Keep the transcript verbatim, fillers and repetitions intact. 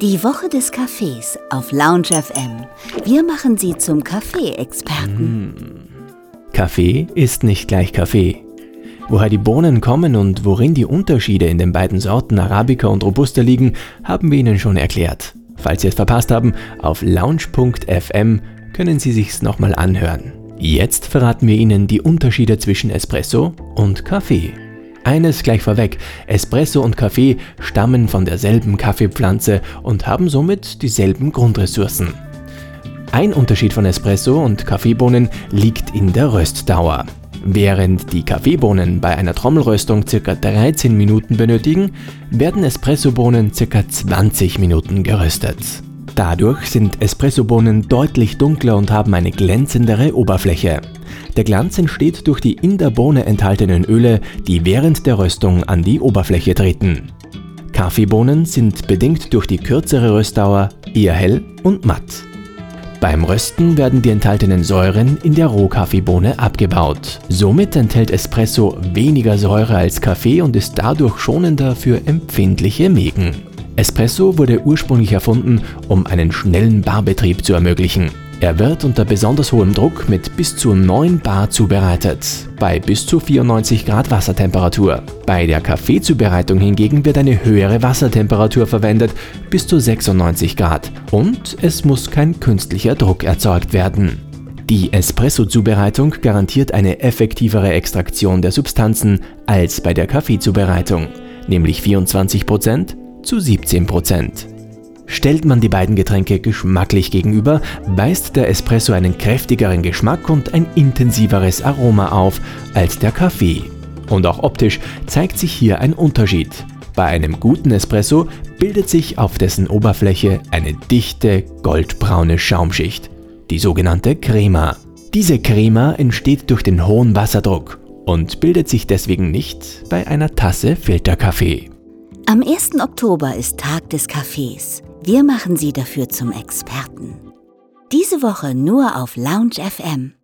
Die Woche des Kaffees auf Lounge F M. Wir machen Sie zum Kaffee-Experten. Mm. Kaffee ist nicht gleich Kaffee. Woher die Bohnen kommen und worin die Unterschiede in den beiden Sorten Arabica und Robusta liegen, haben wir Ihnen schon erklärt. Falls Sie es verpasst haben, auf lounge punkt f m können Sie sich's nochmal anhören. Jetzt verraten wir Ihnen die Unterschiede zwischen Espresso und Kaffee. Eines gleich vorweg: Espresso und Kaffee stammen von derselben Kaffeepflanze und haben somit dieselben Grundressourcen. Ein Unterschied von Espresso und Kaffeebohnen liegt in der Röstdauer. Während die Kaffeebohnen bei einer Trommelröstung ca. dreizehn Minuten benötigen, werden Espressobohnen ca. zwanzig Minuten geröstet. Dadurch sind Espressobohnen deutlich dunkler und haben eine glänzendere Oberfläche. Der Glanz entsteht durch die in der Bohne enthaltenen Öle, die während der Röstung an die Oberfläche treten. Kaffeebohnen sind bedingt durch die kürzere Röstdauer eher hell und matt. Beim Rösten werden die enthaltenen Säuren in der Rohkaffeebohne abgebaut. Somit enthält Espresso weniger Säure als Kaffee und ist dadurch schonender für empfindliche Mägen. Espresso wurde ursprünglich erfunden, um einen schnellen Barbetrieb zu ermöglichen. Er wird unter besonders hohem Druck mit bis zu neun Bar zubereitet, bei bis zu vierundneunzig Grad Wassertemperatur. Bei der Kaffeezubereitung hingegen wird eine höhere Wassertemperatur verwendet, bis zu sechsundneunzig Grad, und es muss kein künstlicher Druck erzeugt werden. Die Espresso-Zubereitung garantiert eine effektivere Extraktion der Substanzen als bei der Kaffeezubereitung, nämlich vierundzwanzig Prozent zu siebzehn Prozent. Stellt man die beiden Getränke geschmacklich gegenüber, weist der Espresso einen kräftigeren Geschmack und ein intensiveres Aroma auf als der Kaffee. Und auch optisch zeigt sich hier ein Unterschied. Bei einem guten Espresso bildet sich auf dessen Oberfläche eine dichte, goldbraune Schaumschicht, die sogenannte Crema. Diese Crema entsteht durch den hohen Wasserdruck und bildet sich deswegen nicht bei einer Tasse Filterkaffee. Am ersten Oktober ist Tag des Kaffees. Wir machen Sie dafür zum Experten. Diese Woche nur auf Lounge F M.